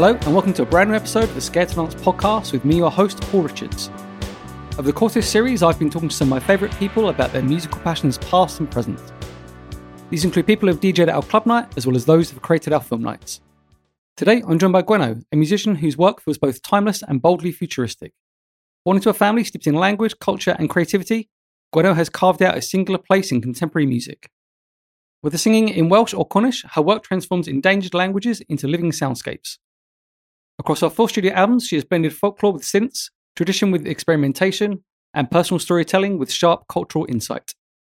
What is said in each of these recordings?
Hello and welcome to a brand new episode of the Scared to Dance podcast with me, your host, Paul Richards. Over the course of this series, I've been talking to some of my favourite people about their musical passions past and present. These include people who have DJ'd at our club night, as well as those who have created our film nights. Today, I'm joined by Gwenno, a musician whose work feels both timeless and boldly futuristic. Born into a family steeped in language, culture and creativity, Gwenno has carved out a singular place in contemporary music. Whether singing in Welsh or Cornish, her work transforms endangered languages into living soundscapes. Across her 4 studio albums, she has blended folklore with synths, tradition with experimentation, and personal storytelling with sharp cultural insight.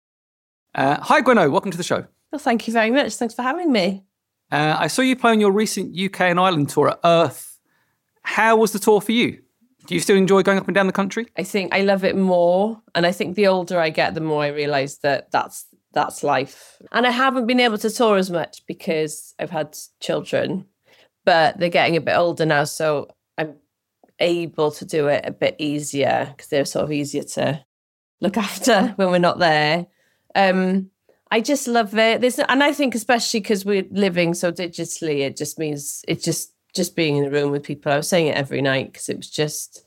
Hi Gwenno, welcome to the show. Well, thank you very much. Thanks for having me. I saw you play on your recent UK and Ireland tour at Earth. How was the tour for you? Do you still enjoy going up and down the country? I think I love it more. And I think the older I get, the more I realise that that's life. And I haven't been able to tour as much because I've had children, but they're getting a bit older now. So I'm able to do it a bit easier because they're sort of easier to look after when we're not there. I just love it. And I think especially because we're living so digitally, it just means it's just being in the room with people. I was saying it every night because it was just,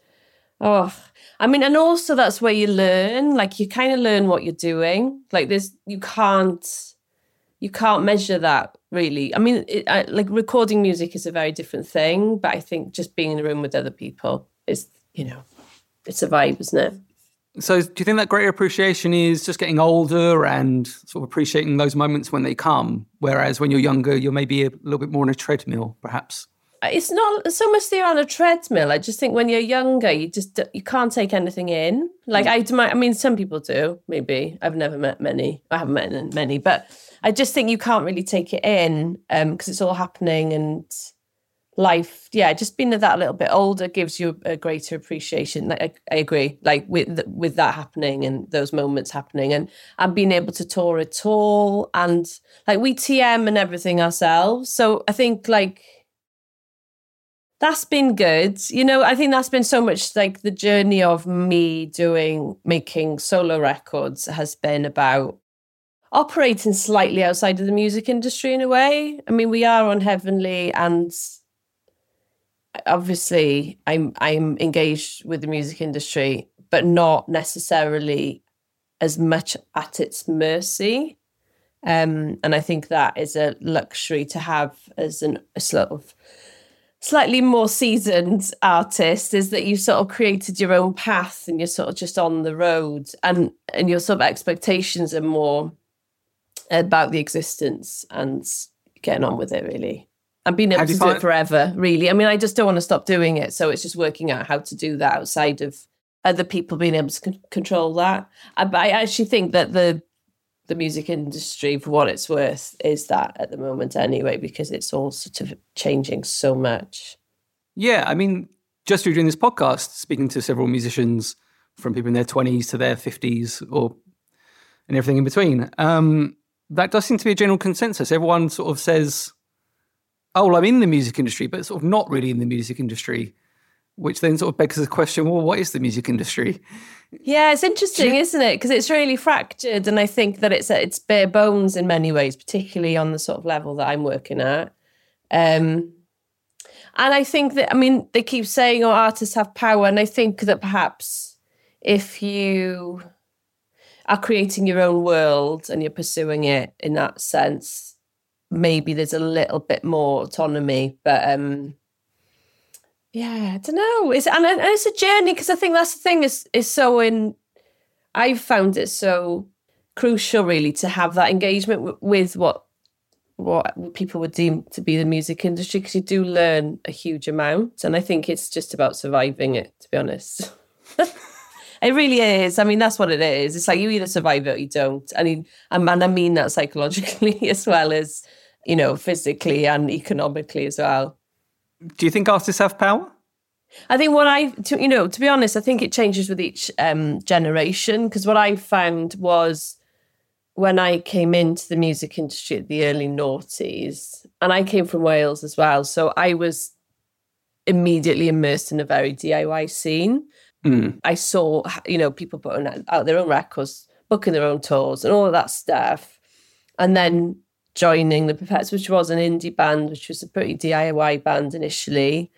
and also that's where you learn. Like you kind of learn what you're doing. Like you can't measure that really. I mean, like recording music is a very different thing, but I think just being in the room with other people is, it's a vibe, isn't it? So do you think that greater appreciation is just getting older and sort of appreciating those moments when they come, whereas when you're younger, you're maybe a little bit more on a treadmill, perhaps? It's not so much that you're on a treadmill. I just think when you're younger, you can't take anything in. Like some people do, maybe. I've never met many. I haven't met many, but I just think you can't really take it in because it's all happening and life. Yeah, just being that little bit older gives you a greater appreciation. Like, I agree. Like with that happening and those moments happening and being able to tour at all and like we TM and everything ourselves. So I think like that's been good. I think that's been so much like the journey of me making solo records has been about operating slightly outside of the music industry in a way. I mean, we are on Heavenly and obviously I'm engaged with the music industry, but not necessarily as much at its mercy. And I think that is a luxury to have as a sort of slightly more seasoned artist, is that you've sort of created your own path and you're sort of just on the road and your sort of expectations are more about the existence and getting on with it really. And being able to do it forever, really. I mean, I just don't want to stop doing it. So it's just working out how to do that outside of other people being able to control that. But I actually think that the music industry, for what it's worth, is that at the moment anyway, because it's all sort of changing so much. Yeah, I mean, just through doing this podcast, speaking to several musicians from people in their 20s to their 50s and everything in between, that does seem to be a general consensus. Everyone sort of says, oh, well, I'm in the music industry, but sort of not really in the music industry, which then sort of begs the question, well, what is the music industry? Yeah, it's interesting, isn't it? Because it's really fractured, and I think that it's bare bones in many ways, particularly on the sort of level that I'm working at. And I think that, I mean, they keep saying, artists have power, and I think that perhaps if you are creating your own world and you're pursuing it in that sense, maybe there's a little bit more autonomy, but yeah, I don't know. It's a journey because I think that's the thing is so I've found it so crucial really to have that engagement with what people would deem to be the music industry, because you do learn a huge amount, and I think it's just about surviving it, to be honest. It really is. I mean, that's what it is. It's like you either survive it or you don't. I mean that psychologically as well as, physically and economically as well. Do you think artists have power? I think to be honest, I think it changes with each generation, because what I found was when I came into the music industry at the early noughties, and I came from Wales as well, so I was immediately immersed in a very DIY scene. I saw, people putting out their own records, booking their own tours and all of that stuff. And then joining the Pipettes, which was an indie band, which was a pretty DIY band initially.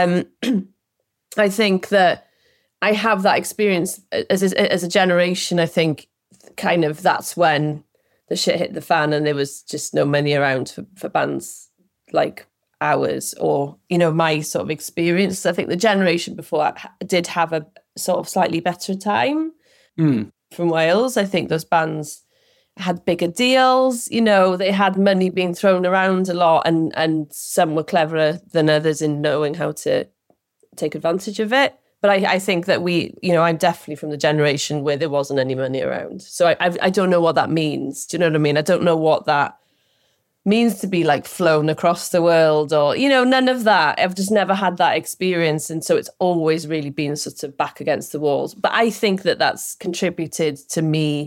I think that I have that experience as a generation. I think kind of that's when the shit hit the fan and there was just no money around for bands like ours or, my sort of experience. I think the generation before did have a sort of slightly better time from Wales. I think those bands had bigger deals, they had money being thrown around a lot and some were cleverer than others in knowing how to take advantage of it. But I think that I'm definitely from the generation where there wasn't any money around. So I don't know what that means. Do you know what I mean? I don't know what that means to be like flown across the world or, none of that. I've just never had that experience. And so it's always really been sort of back against the walls. But I think that that's contributed to me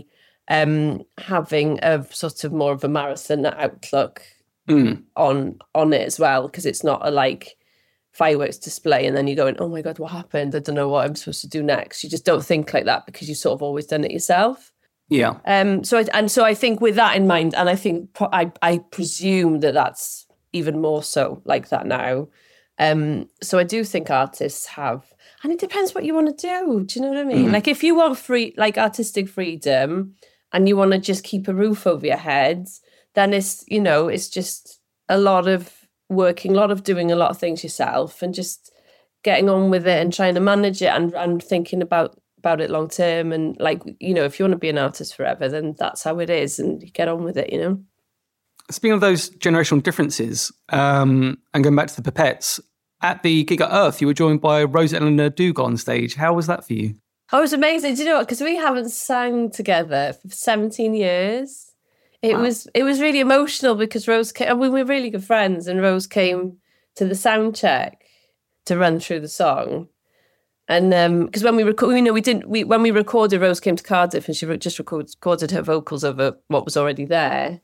having a sort of more of a marathon outlook on it as well. Because it's not a like fireworks display and then you're going, oh my God, what happened? I don't know what I'm supposed to do next. You just don't think like that because you've sort of always done it yourself. Yeah. So I think with that in mind, and I think I presume that that's even more so like that now. So I do think artists have, and it depends what you want to do. Do you know what I mean? Like if you want free, like artistic freedom and you want to just keep a roof over your head, then it's just a lot of working, a lot of doing a lot of things yourself and just getting on with it and trying to manage it and thinking about it long term. And like, if you want to be an artist forever, then that's how it is and you get on with it, Speaking of those generational differences, and going back to the Pipettes, at the gig at Earth, you were joined by Rose Eleanor Doug on stage. How was that for you? Oh, it was amazing. Do you know what? Because we haven't sang together for 17 years. It was really emotional because Rose came, and we were really good friends, and Rose came to the sound check to run through the song. And because when we when we recorded, Rose came to Cardiff and she just recorded her vocals over what was already there.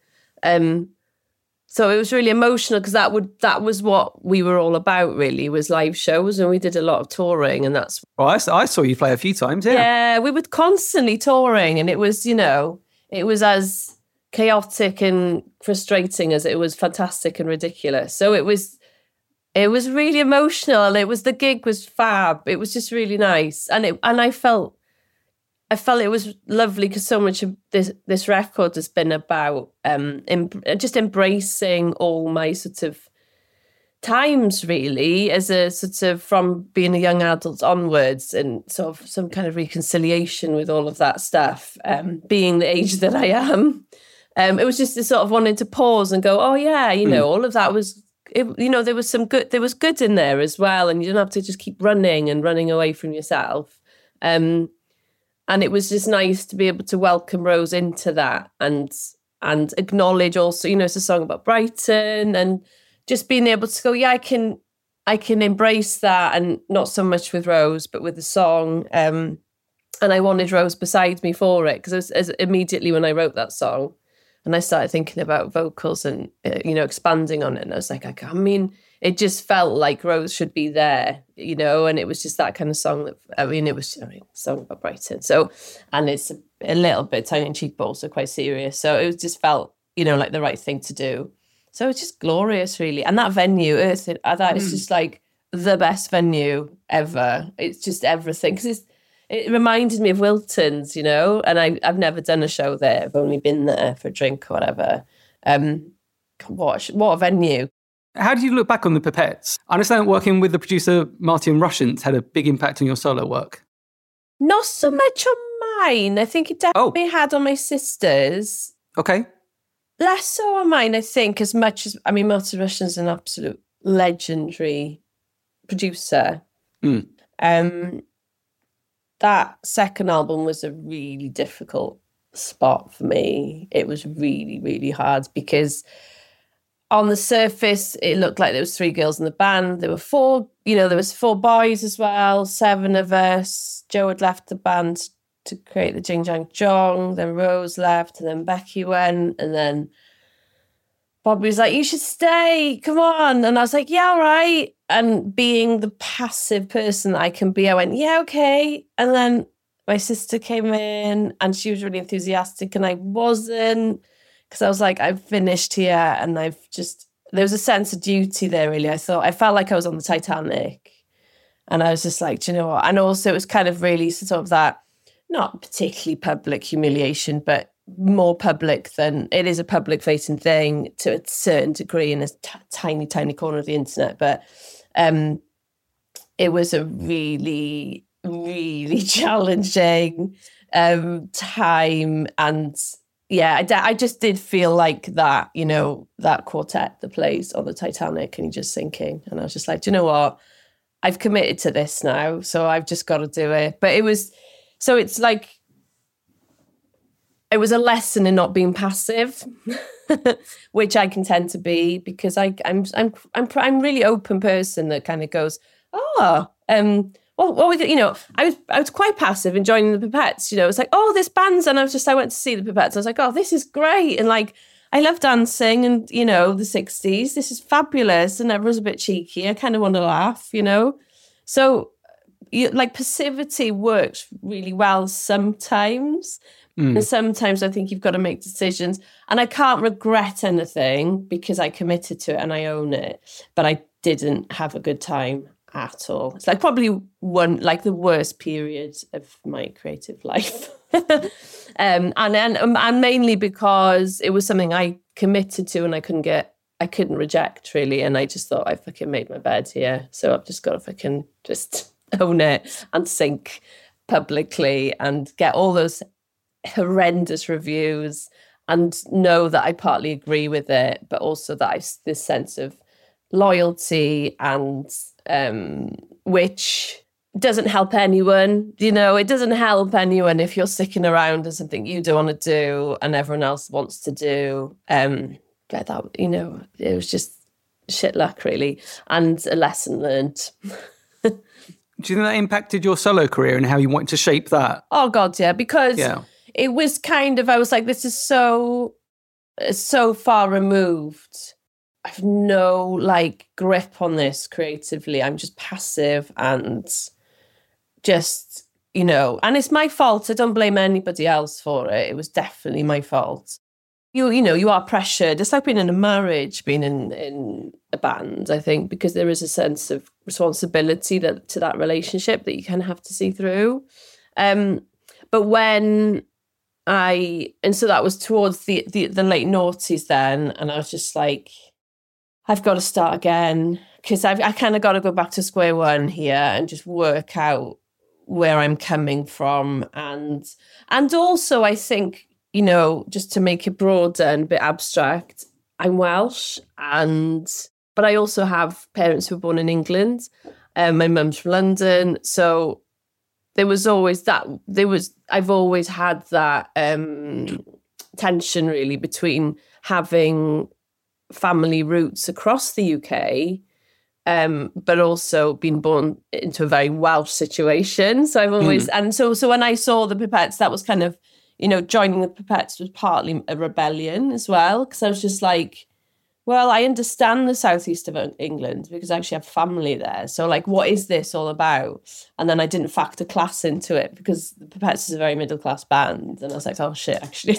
So it was really emotional because that was what we were all about, really, was live shows, and we did a lot of touring, and that's. Well, I saw you play a few times. Yeah, we were constantly touring, and it was it was as chaotic and frustrating as it was fantastic and ridiculous. So it was really emotional, and the gig was fab. It was just really nice, and I felt it was lovely because so much of this record has been about just embracing all my sort of times, really, as a sort of from being a young adult onwards, and sort of some kind of reconciliation with all of that stuff. Being the age that I am, it was just a sort of wanting to pause and go, oh yeah, all of that was. There was good in there as well, and you don't have to just keep running away from yourself. And it was just nice to be able to welcome Rose into that and acknowledge also, it's a song about Brighton, and just being able to go, yeah, I can embrace that, and not so much with Rose, but with the song. And I wanted Rose beside me for it, because as immediately when I wrote that song, and I started thinking about vocals and, expanding on it. And I was like, it just felt like Rose should be there, and it was just that kind of song that, it was a song about Brighton. So, and it's a little bit tongue-in-cheek, but also quite serious. So it just felt, like the right thing to do. So it's just glorious, really. And that venue, Earth, that is just like the best venue ever. It's just everything. Because it reminded me of Wilton's, and I've never done a show there. I've only been there for a drink or whatever. What a venue. How do you look back on the Pipettes? I understand that working with the producer Martin Rushent had a big impact on your solo work. Not so much on mine. I think it definitely had on my sister's. Okay. Less so on mine, I think, as much as... Martin Rushent's an absolute legendary producer. That second album was a really difficult spot for me. It was really, really hard because on the surface, it looked like there was 3 girls in the band. There were 4, there was 4 boys as well, 7 of us. Joe had left the band to create the Jing Jang Jong. Then Rose left, and then Becky went, and then Bobby was like, you should stay, come on. And I was like, yeah, all right. And being the passive person that I can be, I went, yeah, okay. And then my sister came in and she was really enthusiastic and I wasn't, because I was like, I've finished here, and there was a sense of duty there, really. I felt like I was on the Titanic, and I was just like, do you know what? And also it was kind of really sort of that, not particularly public humiliation, but more public than it is a public facing thing to a certain degree in a tiny, tiny corner of the internet. But it was a really, really challenging time. And yeah, I just did feel like that, you know, that quartet that plays on the Titanic and you're just sinking. And I was just like, do you know what? I've committed to this now, so I've just got to do it. But it's like, it was a lesson in not being passive, which I can tend to be, because I'm really open person that kind of goes, well, you know, I was quite passive in joining the Pipettes. You know, it's like, oh, this band's, and I went to see the Pipettes. I was like, oh, this is great, and like, I love dancing, and you know, the 60s. This is fabulous, and everyone's a bit cheeky. I kind of want to laugh, you know. So, like, passivity works really well sometimes. And sometimes I think you've got to make decisions, and I can't regret anything because I committed to it and I own it. But I didn't have a good time at all. It's like probably the worst period of my creative life. and mainly because it was something I committed to and I couldn't reject, really. And I just thought, I fucking made my bed here, so I've just got to fucking just own it and sink publicly and get all those horrendous reviews and know that I partly agree with it, but also that I've this sense of loyalty and which doesn't help anyone. You know, it doesn't help anyone if you're sticking around as something you don't want to do and everyone else wants to do. But that, you know, it was just shit luck, really, and a lesson learned. Do you think that impacted your solo career and how you wanted to shape that? Oh God, yeah, because it was kind of, I was like, this is so far removed. I have no like grip on this creatively. I'm just passive and just, you know, and it's my fault. I don't blame anybody else for it. It was definitely my fault. You know, you are pressured. It's like being in a marriage, being in a band, I think, because there is a sense of responsibility to that relationship that you kind of have to see through. But so that was towards the late noughties then, and I was just like, I've got to start again, because I kind of got to go back to square one here and just work out where I'm coming from. And also I think, you know, just to make it broader and a bit abstract, I'm Welsh, but I also have parents who were born in England. My mum's from London, so there was always that. I've always had that tension, really, between having family roots across the UK, but also being born into a very Welsh situation. So I've always, and so when I saw the Pipettes, that was kind of, you know, joining the Pipettes was partly a rebellion as well, because I was just like, well, I understand the southeast of England because I actually have family there. So, like, what is this all about? And then I didn't factor class into it because the Pipettes is a very middle-class band. And I was like, oh, shit, actually.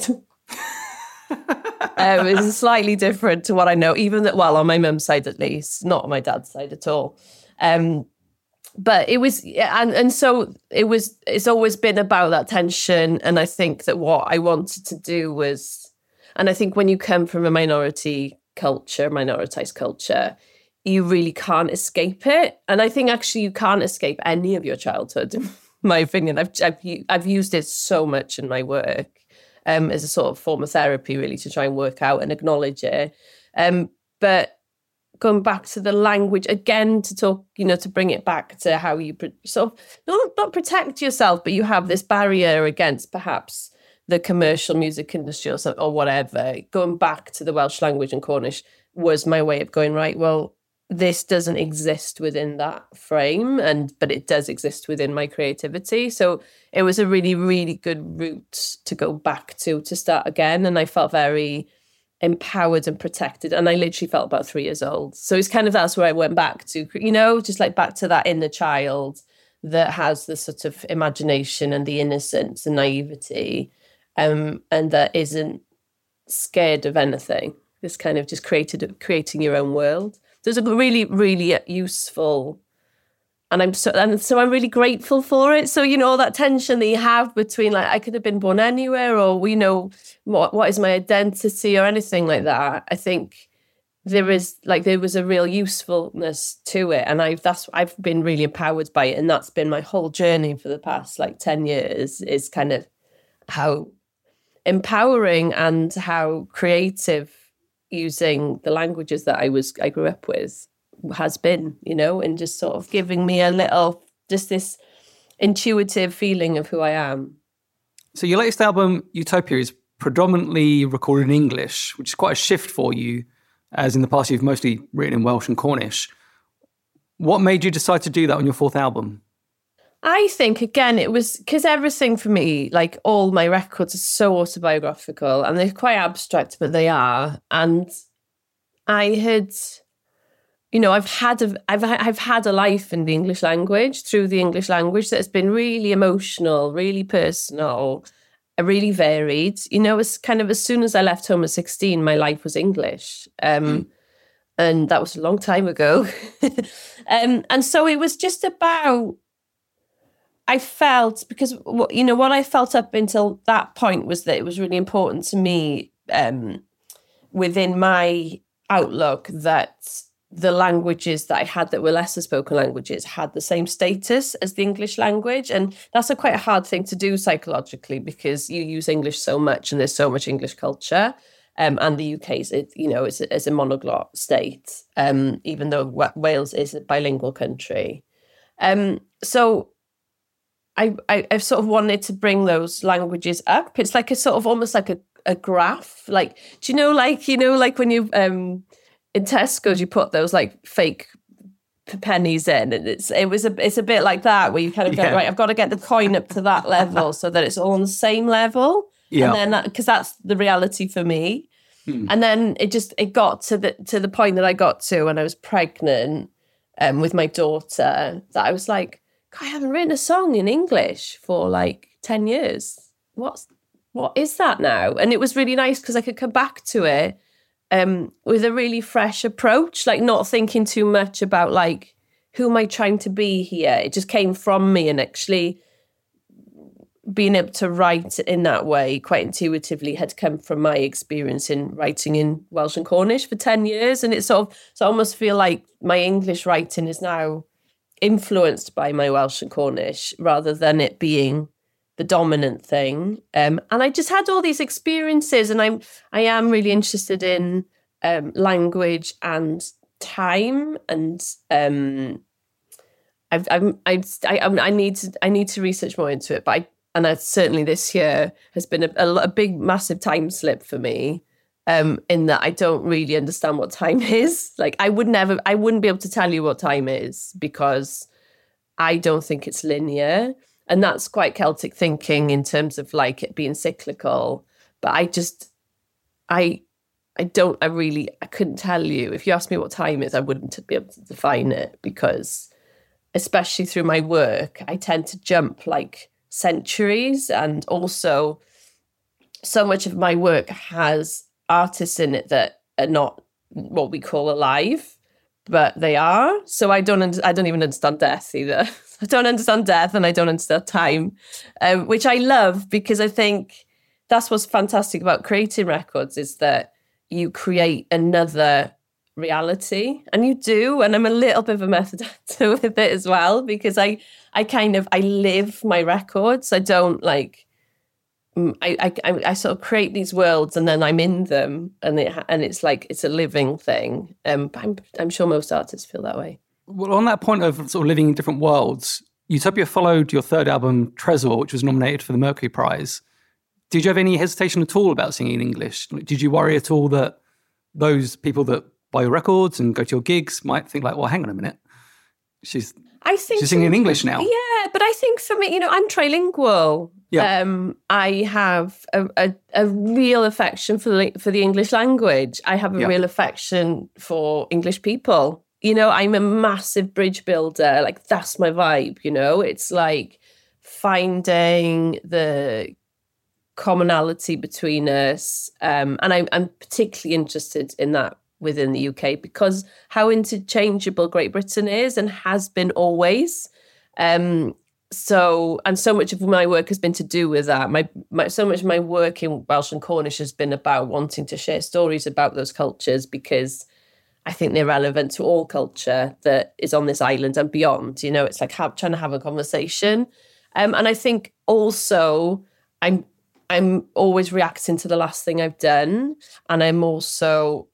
It's slightly different to what I know, even that, well, on my mum's side at least, not on my dad's side at all. But it was, and so it's always been about that tension. And I think that what I wanted to do was, and I think when you come from a minoritized culture, you really can't escape it. And I think actually you can't escape any of your childhood, in my opinion. I've used it so much in my work as a sort of form of therapy, really, to try and work out and acknowledge it. But going back to the language again, to talk, you know, to bring it back to how you sort of not protect yourself, but you have this barrier against perhaps the commercial music industry or whatever. Going back to the Welsh language and Cornish was my way of going, right, well, this doesn't exist within that frame, but it does exist within my creativity. So it was a really, really good route to go back to start again. And I felt very empowered and protected. And I literally felt about 3 years old. So it's kind of, that's where I went back to, you know, just like back to that inner child that has the sort of imagination and the innocence and naivety. And that isn't scared of anything. This kind of just creating your own world. There's a really, really useful, and so I'm really grateful for it. So, you know, all that tension that you have between like, I could have been born anywhere, or we know what is my identity or anything like that. I think there was a real usefulness to it. And I've been really empowered by it. And that's been my whole journey for the past like 10 years, is kind of how empowering and how creative using the languages that I grew up with has been, you know, and just sort of giving me just this intuitive feeling of who I am. So your latest album, Utopia, is predominantly recorded in English, which is quite a shift for you, as in the past you've mostly written in Welsh and Cornish. What made you decide to do that on your fourth album? I think, again, it was because everything for me, like all my records are so autobiographical and they're quite abstract, but they are. And I had, you know, I've had a life in the English language, through the English language, that's been really emotional, really personal, really varied. You know, it's kind of as soon as I left home at 16, my life was English. And that was a long time ago. And so it was just about, I felt, because, you know, what I felt up until that point was that it was really important to me within my outlook that the languages that I had that were lesser spoken languages had the same status as the English language. And that's quite a hard thing to do psychologically, because you use English so much and there's so much English culture. And the UK is, you know, it's a monoglot state, even though Wales is a bilingual country. So I've sort of wanted to bring those languages up. It's like a sort of almost like a graph. Like, do you know, like when you in Tesco's you put those like fake pennies in, and it's a bit like that, where you kind of go, right, I've got to get the coin up to that level so that it's all on the same level. Yeah. And then because that's the reality for me. And then it got to the point that I got to when I was pregnant with my daughter, that I was like, I haven't written a song in English for like 10 years. What is that now? And it was really nice because I could come back to it with a really fresh approach, like not thinking too much about like, who am I trying to be here? It just came from me, and actually being able to write in that way quite intuitively had come from my experience in writing in Welsh and Cornish for 10 years. And so I almost feel like my English writing is now influenced by my Welsh and Cornish rather than it being the dominant thing. And I just had all these experiences, and I am really interested in language and time, and I need to research more into it. But certainly this year has been a big, massive time slip for me. In that I don't really understand what time is. Like I wouldn't be able to tell you what time is, because I don't think it's linear. And that's quite Celtic thinking in terms of like it being cyclical. But I couldn't tell you. If you asked me what time is, I wouldn't be able to define it, because especially through my work, I tend to jump like centuries. And also so much of my work has artists in it that are not what we call alive, but they are. So I don't even understand death either. I don't understand death, and I don't understand time, which I love, because I think that's what's fantastic about creating records, is that you create another reality, and you do. And I'm a little bit of a method actor with it as well, because I live my records. I don't like. I sort of create these worlds, and then I'm in them, and it's like it's a living thing. But I'm sure most artists feel that way. Well, on that point of sort of living in different worlds, Utopia followed your third album, Tresor, which was nominated for the Mercury Prize. Did you have any hesitation at all about singing in English? Did you worry at all that those people that buy your records and go to your gigs might think like, well, hang on a minute, she's singing in English now? Yeah, but I think for me, I'm trilingual. Yeah. I have a real affection for the English language. I have a real affection for English people. I'm a massive bridge builder. Like, that's my vibe, It's like finding the commonality between us. And I'm particularly interested in that within the UK because how interchangeable Great Britain is and has been always. So much of my work has been to do with that. So much of my work in Welsh and Cornish has been about wanting to share stories about those cultures because I think they're relevant to all culture that is on this island and beyond. You know, it's like trying to have a conversation. And I think also I'm always reacting to the last thing I've done. And I'm also,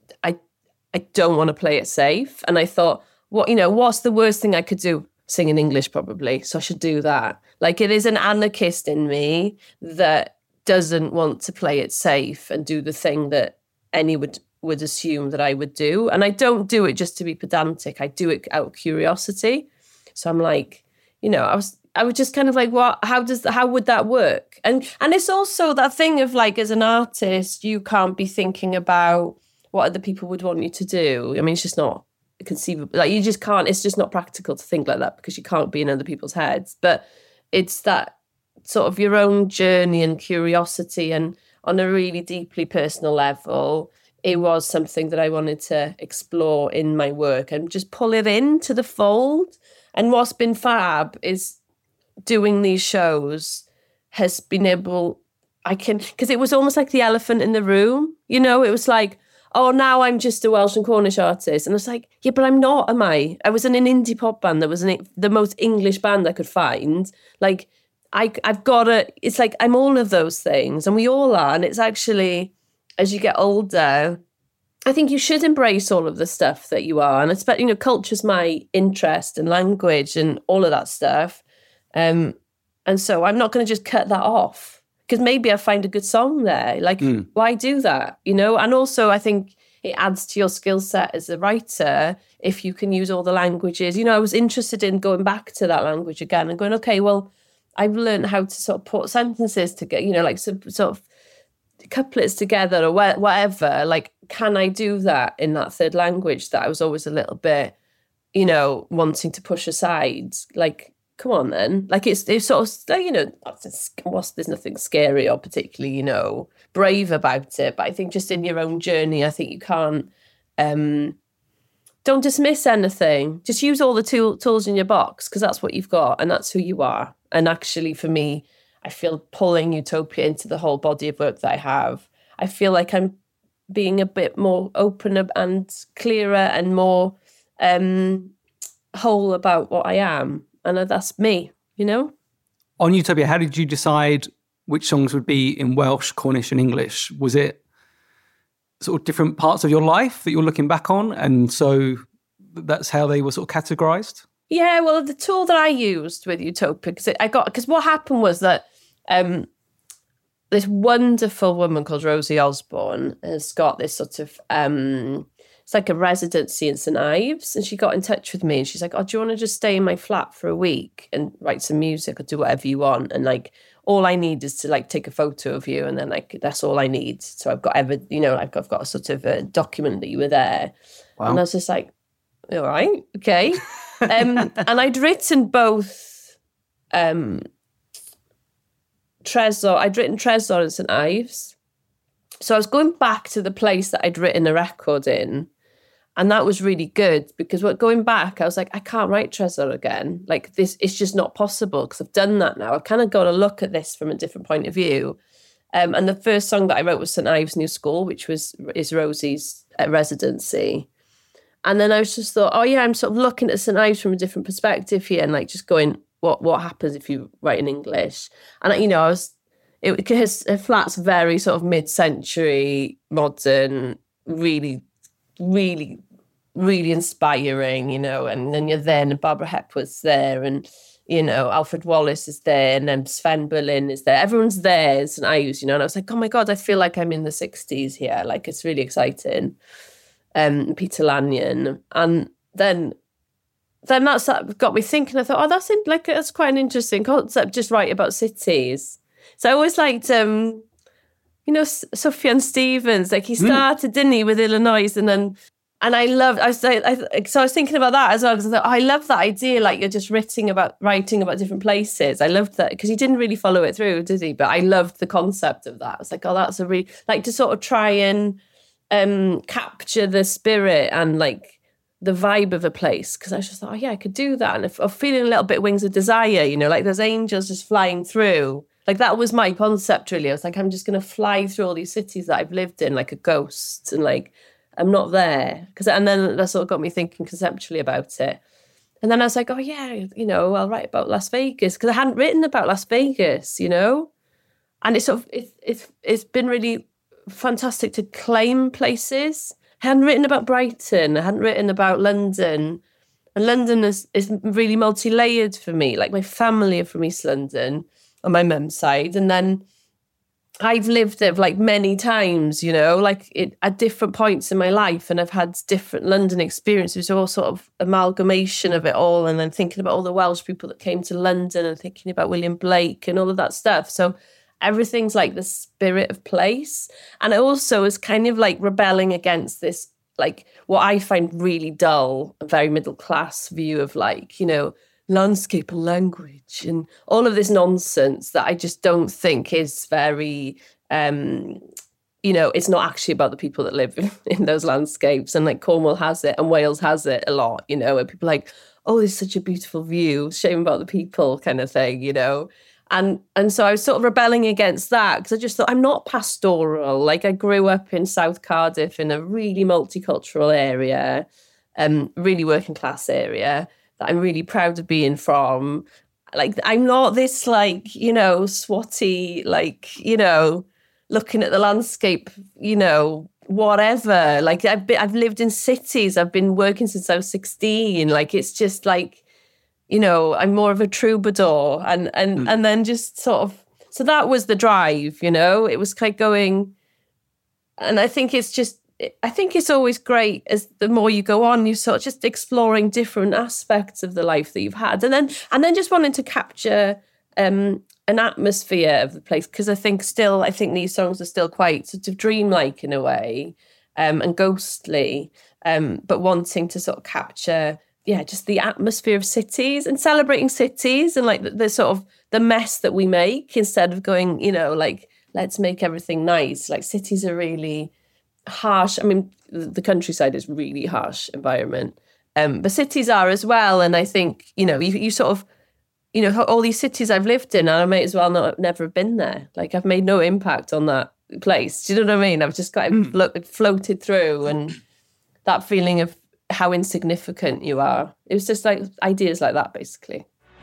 I don't want to play it safe. And I thought, what's the worst thing I could do? Sing in English, probably. So I should do that. Like, it is an anarchist in me that doesn't want to play it safe and do the thing that anyone would assume that I would do. And I don't do it just to be pedantic. I do it out of curiosity. So I'm like, I was just kind of like, how would that work? And it's also that thing of like, as an artist, you can't be thinking about what other people would want you to do. I mean, it's just not conceivable. Like, you just can't, it's just not practical to think like that because you can't be in other people's heads. But it's that sort of your own journey and curiosity, and on a really deeply personal level, it was something that I wanted to explore in my work and just pull it into the fold. And what's been fab is doing these shows has been able, because it was almost like the elephant in the room, it was like, oh, now I'm just a Welsh and Cornish artist. And I was like, yeah, but I'm not, am I? I was in an indie pop band that was the most English band I could find. Like, I've got it's like I'm all of those things, and we all are. And it's actually, as you get older, I think you should embrace all of the stuff that you are. And especially, culture's my interest and language and all of that stuff. And so I'm not going to just cut that off. Because maybe I find a good song there. Like, why do that? And also I think it adds to your skill set as a writer if you can use all the languages. I was interested in going back to that language again and going, okay, well, I've learned how to sort of put sentences together, like some sort of couplets together or whatever. Like, can I do that in that third language that I was always a little bit, wanting to push aside? Like, come on then. Like, it's sort of, there's nothing scary or particularly, brave about it. But I think just in your own journey, I think you can't, don't dismiss anything. Just use all the tools in your box because that's what you've got and that's who you are. And actually for me, I feel pulling Utopia into the whole body of work that I have. I feel like I'm being a bit more open and clearer and more whole about what I am. And that's me, On Utopia, how did you decide which songs would be in Welsh, Cornish and English? Was it sort of different parts of your life that you're looking back on? And so that's how they were sort of categorised? Yeah, well, the tool that I used with Utopia, because what happened was that this wonderful woman called Rosie Osborne has got this sort of... it's like a residency in St Ives, and she got in touch with me and she's like, oh, do you want to just stay in my flat for a week and write some music or do whatever you want? And like, all I need is to like take a photo of you, and then like that's all I need. So I've got I've got a sort of a document that you were there. Wow. And I was just like, all right, okay. And I'd written both Tresor. I'd written Tresor and St Ives. So I was going back to the place that I'd written a record in. And that was really good because going back, I was like, I can't write Tresor again. Like, this, it's just not possible because I've done that now. I've kind of got to look at this from a different point of view. And the first song that I wrote was St Ives New School, which is Rosie's residency. And then I was just thought, oh yeah, I'm sort of looking at St Ives from a different perspective here and like just going, what happens if you write in English? And because her flat's very sort of mid-century, modern, really, really, really inspiring, and then you're there and Barbara Hepworth's there and, Alfred Wallace is there and then Sven Berlin is there. Everyone's there, St Ives, and I was like, oh my God, I feel like I'm in the 60s here. Like, it's really exciting. Peter Lanyon. And then that's got me thinking. I thought, oh, that's quite an interesting concept, just write about cities. So I always liked, Sufjan Stevens. Like, he started, didn't he, with Illinois, and then And I was thinking about that as well, because I thought, I love that idea. Like, you're just writing about different places. I loved that, because he didn't really follow it through, did he? But I loved the concept of that. I was like, oh, that's a really, like, to sort of try and capture the spirit and like the vibe of a place. Because I was just thought, oh yeah, I could do that. And I'm feeling a little bit wings of desire, you know, like there's angels just flying through. Like, that was my concept, really. I was like, I'm just going to fly through all these cities that I've lived in like a ghost, and like, I'm not there. And then that sort of got me thinking conceptually about it. And then I was like, oh yeah, you know, I'll write about Las Vegas, because I hadn't written about Las Vegas, you know? And it's sort of, it's been really fantastic to claim places. I hadn't written about Brighton. I hadn't written about London. And London is really multi-layered for me. Like, my family are from East London on my mum's side. And then I've lived there like many times, you know, like at different points in my life. And I've had different London experiences, all sort of amalgamation of it all. And then thinking about all the Welsh people that came to London, and thinking about William Blake and all of that stuff. So everything's like the spirit of place. And it also is kind of like rebelling against this, like, what I find really dull, a very middle class view of, like, you know, landscape and language and all of this nonsense that I just don't think is very, you know, it's not actually about the people that live in those landscapes. And like, Cornwall has it and Wales has it a lot, you know, where people are like, oh, there's such a beautiful view, shame about the people, kind of thing, you know. And so I was sort of rebelling against that, because I just thought, I'm not pastoral. Like, I grew up in South Cardiff in a really multicultural area, really working class area that I'm really proud of being from. Like, I'm not this, like, you know, swatty, like, you know, looking at the landscape, you know, whatever. Like, I've lived in cities. I've been working since I was 16. Like, it's just like, you know, I'm more of a troubadour, and then just sort of, so that was the drive, you know. It was like going, and I think it's always great as the more you go on, you sort of just exploring different aspects of the life that you've had, and then just wanting to capture an atmosphere of the place, because I think these songs are still quite sort of dreamlike in a way, and ghostly, but wanting to sort of capture, yeah, just the atmosphere of cities and celebrating cities, and like the sort of the mess that we make, instead of going, you know, like, let's make everything nice. Like, cities are really harsh. I mean, the countryside is really harsh environment, but cities are as well. And I think, you know, you sort of, you know, all these cities I've lived in, and I may as well never have been there. Like, I've made no impact on that place. Do you know what I mean? I've just kind of floated through, and that feeling of how insignificant you are. It was just like ideas like that, basically.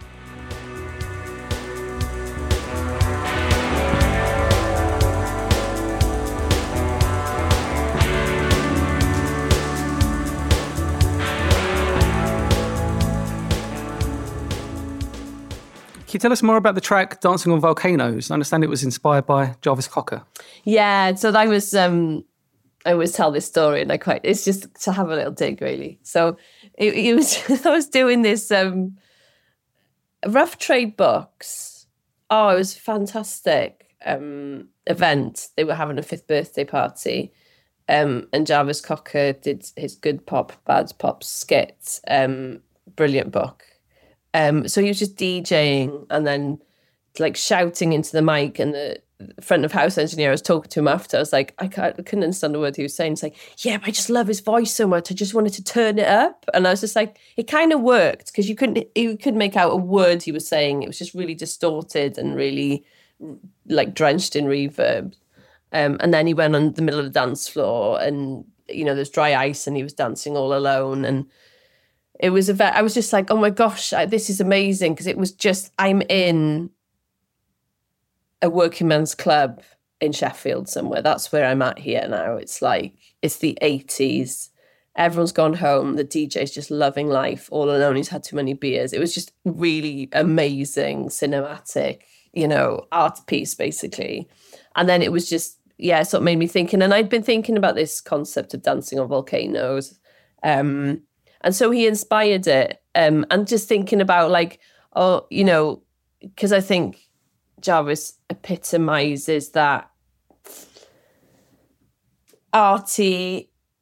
Can you tell us more about the track Dancing on Volcanoes? I understand it was inspired by Jarvis Cocker. Yeah, so that was, I always tell this story, and it's just to have a little dig, really. So it was, I was doing this Rough Trade Books. Oh, it was a fantastic event. They were having a 5th birthday party, and Jarvis Cocker did his Good Pop, Bad Pop skit. Brilliant book. So he was just DJing and then like shouting into the mic, and the front of house engineer, I was talking to him after, I was like, I couldn't understand the word he was saying. It's like, yeah, but I just love his voice so much, I just wanted to turn it up. And I was just like, it kind of worked, because you couldn't make out a word he was saying. It was just really distorted and really like drenched in reverb. And then he went on the middle of the dance floor, and you know, there's dry ice, and he was dancing all alone. And it was I was just like, oh my gosh, this is amazing, because it was just, I'm in a working man's club in Sheffield somewhere. That's where I'm at here now. It's like, it's the 80s. Everyone's gone home. The DJ's just loving life, all alone. He's had too many beers. It was just really amazing, cinematic, you know, art piece, basically. And then it was just, yeah, it sort of made me thinking. And I'd been thinking about this concept of dancing on volcanoes. And so he inspired it. And just thinking about like, oh, you know, because I think Jarvis epitomizes that arty,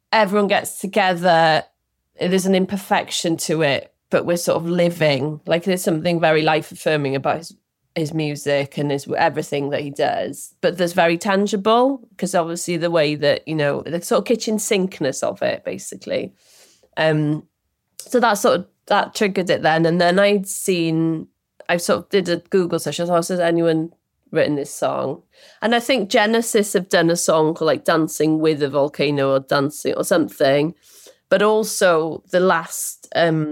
everyone gets together. There's an imperfection to it, but we're sort of living. Like there's something very life affirming about his music and his everything that he does. But there's very tangible, because obviously the way that, you know, the sort of kitchen sinkness of it, basically. So that triggered it then. And then I sort of did a Google search. I thought, has anyone written this song? And I think Genesis have done a song called like Dancing with a Volcano or Dancing or something. But also the last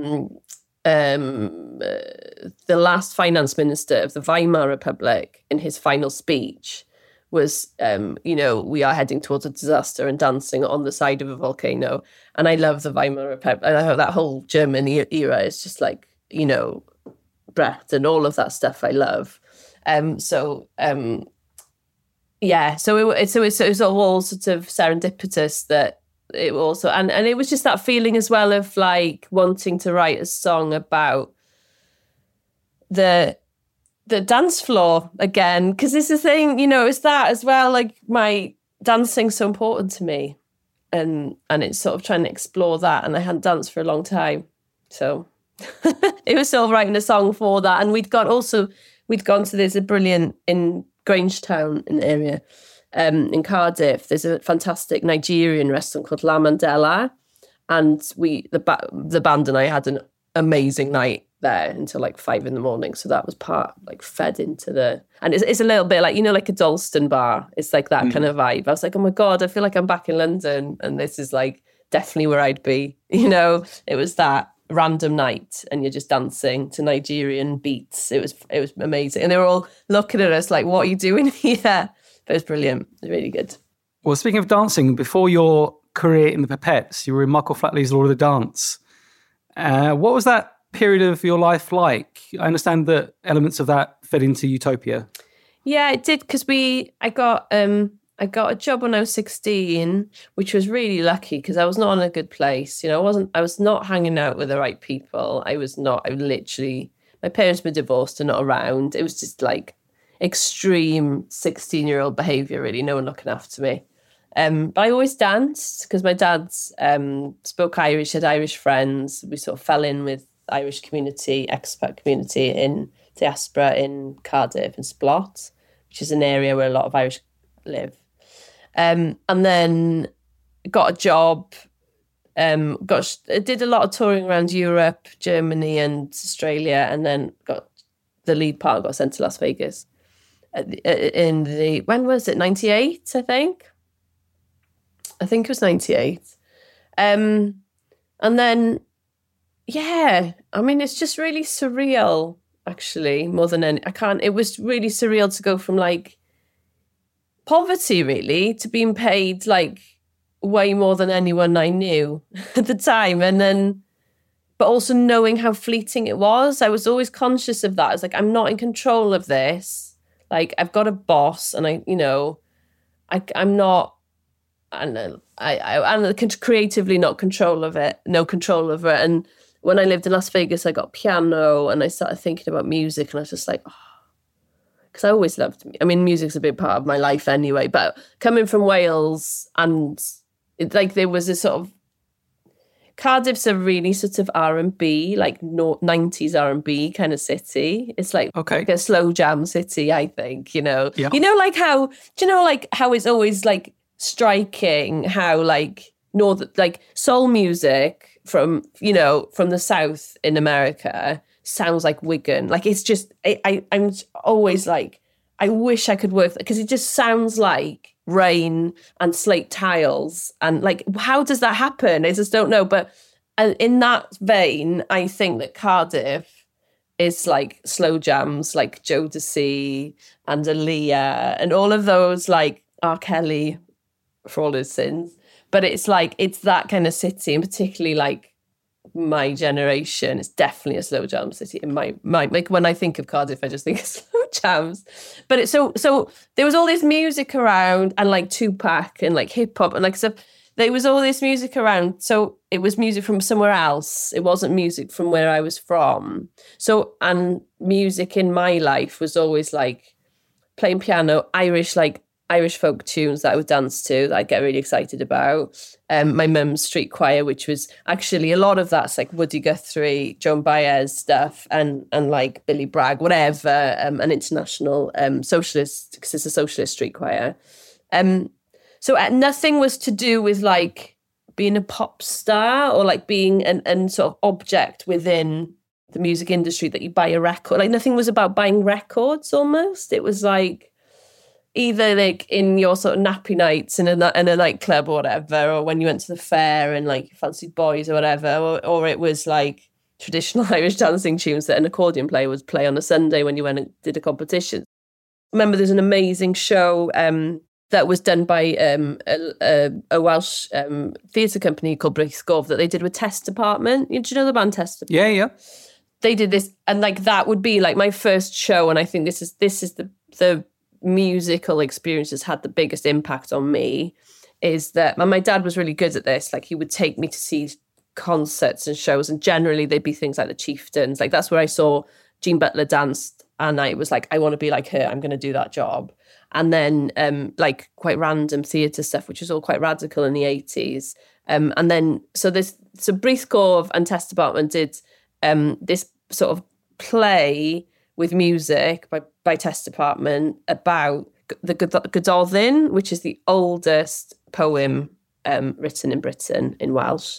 finance minister of the Weimar Republic, in his final speech, was, we are heading towards a disaster and dancing on the side of a volcano. And I love the Weimar Republic. And I know that whole German era is just like, you know, Brecht and all of that stuff I love. So it was all sort of serendipitous that it also, and it was just that feeling as well of like wanting to write a song about the dance floor again, because this is the thing, you know, it's that as well, like my dancing's so important to me, and it's sort of trying to explore that, and I hadn't danced for a long time, so it was sort of writing a song for that. And we'd gone to, there's a brilliant, in Grangetown, in the area, in Cardiff, there's a fantastic Nigerian restaurant called La Mandela, and the band and I had an amazing night there until like 5 a.m. So that was fed into and it's a little bit like, you know, like a Dalston bar. It's like that kind of vibe. I was like, oh my God, I feel like I'm back in London, and this is like definitely where I'd be. You know, it was that random night and you're just dancing to Nigerian beats. It was amazing. And they were all looking at us like, what are you doing here? But it was brilliant. It was really good. Well, speaking of dancing, before your career in the Pipettes, you were in Michael Flatley's Lord of the Dance. What was that period of your life like? I understand that elements of that fed into Utopia. Yeah, it did, because I got a job when I was 16, which was really lucky because I was not in a good place. You know, I was not hanging out with the right people. My parents were divorced and not around. It was just like extreme 16-year-old behaviour, really, no one looking after me. But I always danced because my dad spoke Irish, had Irish friends. We sort of fell in with Irish community, expat community in diaspora in Cardiff and Splot, which is an area where a lot of Irish live. And then got a job, did a lot of touring around Europe, Germany and Australia, and then got the lead part, got sent to Las Vegas. When was it? 98, I think. I think it was 98. And then, yeah, I mean, it's just really surreal, actually, more than it was really surreal to go from like poverty, really, to being paid like way more than anyone I knew at the time. And then, but also knowing how fleeting it was. I was always conscious of that. I was like, I'm not in control of this. Like, I've got a boss, and I'm not, I'm creatively not control of it, no control over it. And when I lived in Las Vegas, I got piano, and I started thinking about music, and I was just like, because I always loved, music's a big part of my life anyway, but coming from Wales, and there was a sort of, Cardiff's a really sort of R&B, like 90s R&B kind of city. It's like a slow jam city, I think, you know. Yeah. You know, like how it's always like striking how like soul music from the South in America sounds like Wigan. Like, it's just, I'm always like, I wish I could work, because it just sounds like rain and slate tiles, and like, how does that happen? I just don't know. But in that vein, I think that Cardiff is like slow jams, like Jodeci and Aaliyah and all of those, like R. Kelly for all his sins. But it's like, it's that kind of city, and particularly like my generation, it's definitely a slow jam city. In my like, when I think of Cardiff, I just think of slow jams. But it's so there was all this music around, and like Tupac and like hip hop and like stuff. There was all this music around, so it was music from somewhere else. It wasn't music from where I was from. So, and music in my life was always like playing piano, Irish Irish folk tunes that I would dance to, that I'd get really excited about. My mum's street choir, which was actually a lot of that's like Woody Guthrie, Joan Baez stuff, and like Billy Bragg, whatever, an international socialist, because it's a socialist street choir. So nothing was to do with like being a pop star or like being an sort of object within the music industry that you buy a record. Like nothing was about buying records almost. It was like either like in your sort of nappy nights in a nightclub or whatever, or when you went to the fair and like you fancied boys or whatever, or it was like traditional Irish dancing tunes that an accordion player would play on a Sunday when you went and did a competition. I remember there's an amazing show that was done by a Welsh theatre company called Brythgorf that they did with Test Department. Do you know the band Test Department? Yeah. They did this, and like that would be like my first show, and I think this is the musical experience that's had the biggest impact on me. Is that my dad was really good at this. Like he would take me to see concerts and shows, and generally they'd be things like the Chieftains. Like that's where I saw Jean Butler dance, and I was like, I want to be like her. I'm going to do that job. And then like quite random theatre stuff, which was all quite radical in the 80s. And then so Brythgorf and Test Department did this sort of play with music by Test Department about the Gododdin, which is the oldest poem written in Britain in Welsh.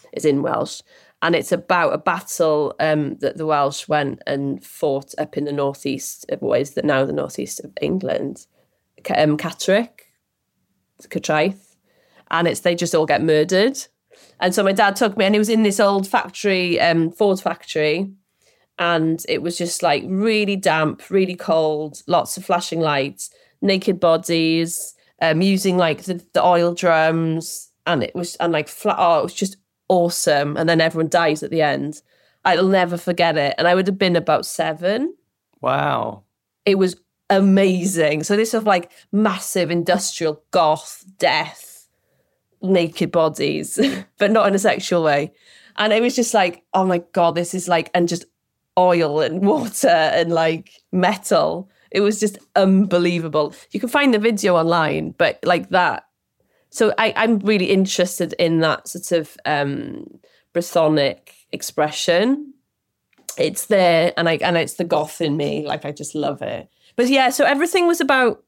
And it's about a battle that the Welsh went and fought up in the northeast of what is now the northeast of England, Catterick, Catraeth, and they just all get murdered. And so my dad took me, and he was in this old factory, Ford factory, and it was just like really damp, really cold, lots of flashing lights, naked bodies, using like the oil drums, and it was just awesome. And then everyone dies at the end. I'll never forget it. And I would have been about 7. Wow. It was amazing. So this sort of like massive industrial goth death, naked bodies, but not in a sexual way. And it was just like, oh my God, this is like, and just oil and water and like metal. It was just unbelievable. You can find the video online, but like that. So I'm really interested in that sort of Brythonic expression. It's there, and it's the goth in me. Like I just love it. But yeah, so everything was about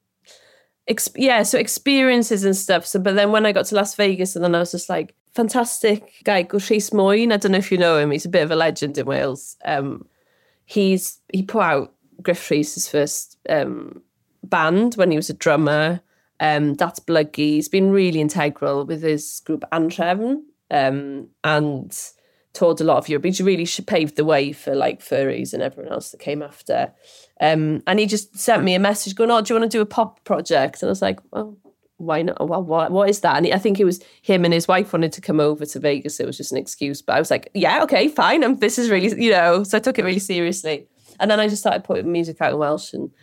so experiences and stuff. So, but then when I got to Las Vegas, and then I was just like, fantastic guy called Rhys Moyn. I don't know if you know him. He's a bit of a legend in Wales. He put out Gruff Rhys' first band when he was a drummer. That's Bluggy. He's been really integral with his group Antrefn, and toured a lot of Europe. He really paved the way for like furries and everyone else that came after. And he just sent me a message going, "Oh, do you want to do a pop project?" And I was like, "Well, why not? Well, what is that?" And I think it was him and his wife wanted to come over to Vegas. It was just an excuse, but I was like, "Yeah, okay, fine. This is really, So I took it really seriously. And then I just started putting music out in Welsh, and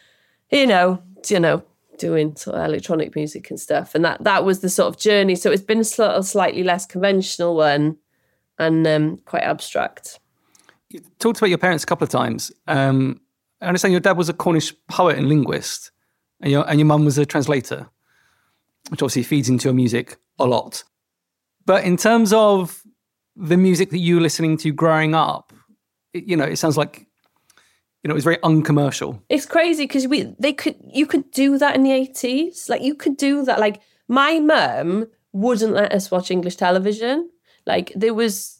doing sort of electronic music and stuff. And that was the sort of journey. So it's been a slightly less conventional one, and quite abstract. You talked about your parents a couple of times. I understand your dad was a Cornish poet and linguist, and your mum was a translator, which obviously feeds into your music a lot. But in terms of the music that you were listening to growing up, it sounds like it was very uncommercial. It's crazy because you could do that in the 80s. Like you could do that. Like my mum wouldn't let us watch English television. Like there was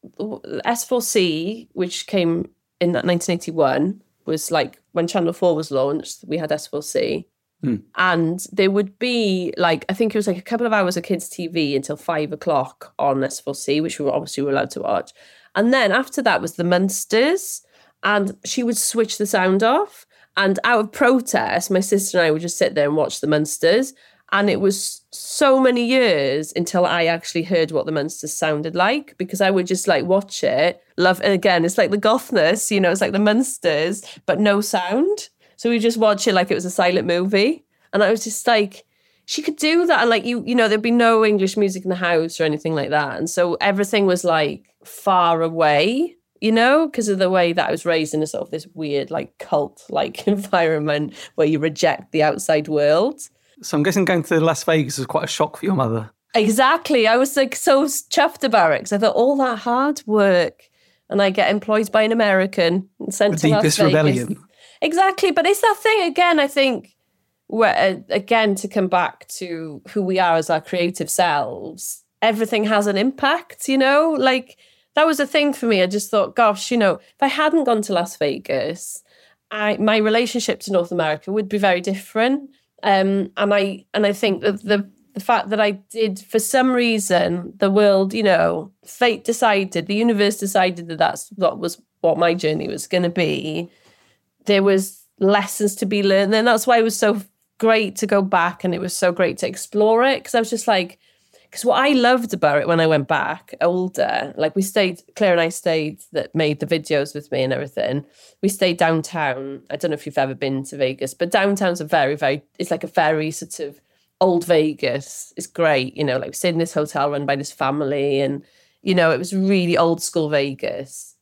S4C, which came in 1981, was like when Channel 4 was launched, we had S4C. And there would be like, I think it was like a couple of hours of kids' TV until 5 o'clock on S4C, which we were obviously allowed to watch. And then after that was the Munsters, and she would switch the sound off. And out of protest, my sister and I would just sit there and watch the Munsters. And it was so many years until I actually heard what the Munsters sounded like, because I would just like watch it, love it. Again, it's like the gothness, it's like the Munsters, but no sound. So we just watch it like it was a silent movie. And I was just like, she could do that. And like, there'd be no English music in the house or anything like that. And so everything was like far away, because of the way that I was raised in a sort of this weird, like cult-like environment where you reject the outside world. So I'm guessing going to Las Vegas was quite a shock for your mother. Exactly. I was like so chuffed about it because I thought all that hard work and I get employed by an American and sent to Las Vegas. The deepest rebellion. Exactly. But it's that thing again, I think, where, again, to come back to who we are as our creative selves, everything has an impact, you know? Like, that was a thing for me. I just thought, gosh, you know, if I hadn't gone to Las Vegas, my relationship to North America would be very different. And I think that the fact that I did, for some reason, the world, you know, fate decided, the universe decided that was what my journey was going to be. There was lessons to be learned. And that's why it was so great to go back, and it was so great to explore it. Because I was just like, because what I loved about it when I went back older, like Claire and I stayed, that made the videos with me and everything. We stayed downtown. I don't know if you've ever been to Vegas, but downtown's it's like a very sort of old Vegas. It's great. You know, like we stayed in this hotel run by this family, and, you know, it was really old school Vegas.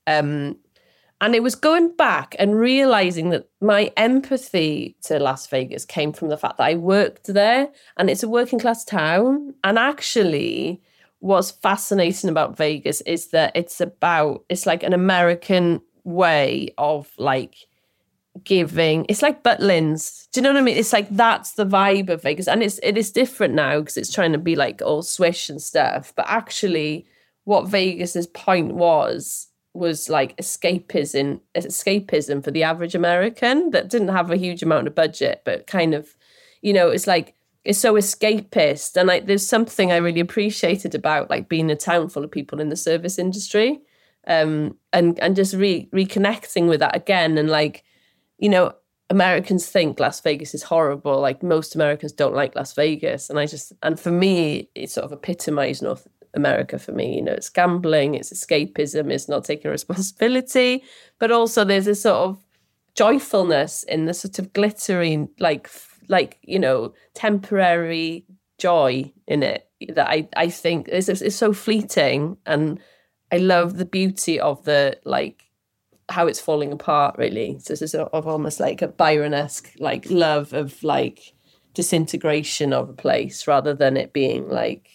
And it was going back and realizing that my empathy to Las Vegas came from the fact that I worked there, and it's a working class town. And actually, what's fascinating about Vegas is that it's like an American way of like giving. It's like Butlins. Do you know what I mean? It's like, that's the vibe of Vegas. And it is different now because it's trying to be like all swish and stuff. But actually, what Vegas's point was like escapism for the average American that didn't have a huge amount of budget, but kind of, you know, it's like, it's so escapist. And there's something I really appreciated about like being a town full of people in the service industry, and just reconnecting with that again. And like, you know, Americans think Las Vegas is horrible. Like, most Americans don't like Las Vegas. And for me, it sort of epitomized North America for me. You know, it's gambling, it's escapism, it's not taking responsibility, but also there's this sort of joyfulness in the sort of glittering, like, you know, temporary joy in it that I think is so fleeting. And I love the beauty of the, like, how it's falling apart, really. So it's sort of almost like a Byron-esque, like, love of, like, disintegration of a place rather than it being, like,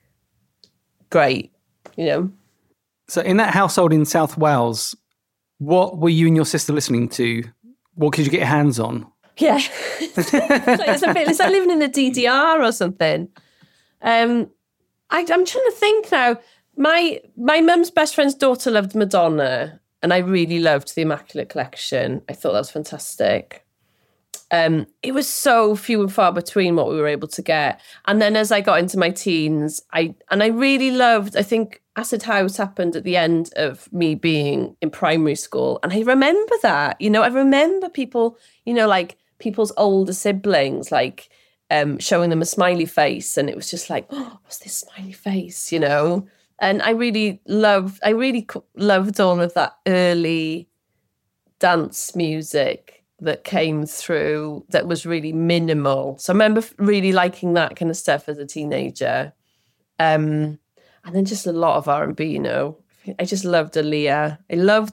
great, you know. So in that household in South Wales, what were you and your sister listening to? What could you get your hands on? Yeah. it's like living in the DDR or something. I'm trying to think now. My mum's best friend's daughter loved Madonna, and I really loved the Immaculate Collection. I thought that was fantastic. It was so few and far between what we were able to get. And then as I got into my teens, I really loved, I think Acid House happened at the end of me being in primary school. And I remember that, you know, I remember people, you know, like people's older siblings, like showing them a smiley face. And it was just like, oh, what's this smiley face, you know? And I really loved all of that early dance music that came through that was really minimal. So I remember really liking that kind of stuff as a teenager. And then just a lot of R&B, you know. I just loved Aaliyah. I loved,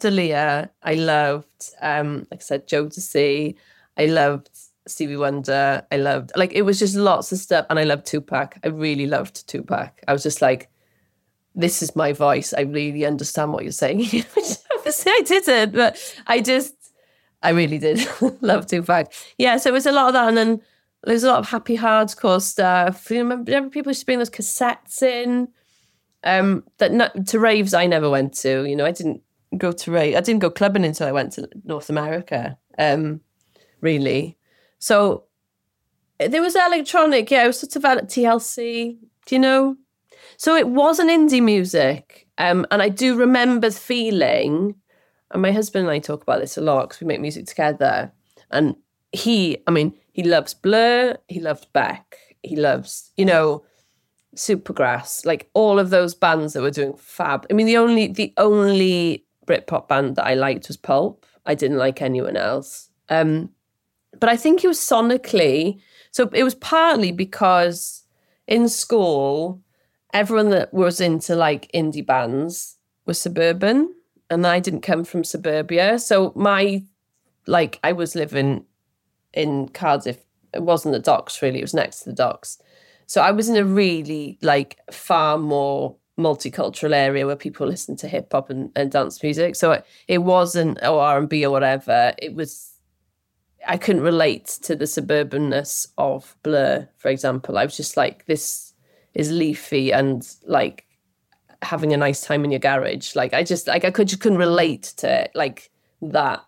like I said, Jodeci. I loved Stevie Wonder. I loved, like, it was just lots of stuff. And I loved Tupac. I really loved Tupac. I was just like, this is my voice. I really understand what you're saying. Which obviously I didn't, but I really did love Tupac. Yeah, so it was a lot of that. And then there's a lot of happy hardcore stuff. You remember people used to bring those cassettes in? To raves I never went to. You know, I didn't go to rave. I didn't go clubbing until I went to North America, really. So there was electronic. Yeah, it was sort of at TLC, do you know? So it wasn't indie music. And I do remember feeling, and my husband and I talk about this a lot because we make music together. And he loves Blur, he loved Beck, he loves, you know, Supergrass, like all of those bands that were doing fab. I mean, the only Britpop band that I liked was Pulp. I didn't like anyone else. But I think it was sonically. So it was partly because in school, everyone that was into like indie bands was suburban, and I didn't come from suburbia. So I was living in Cardiff It wasn't the docks, really. It was next to the docks. So I was in a really, like, far more multicultural area where people listen to hip hop and dance music. So it wasn't R&B or whatever. It was, I couldn't relate to the suburbanness of Blur, for example. I was just like, this is leafy and like having a nice time in your garage. Like I just couldn't relate to it, like that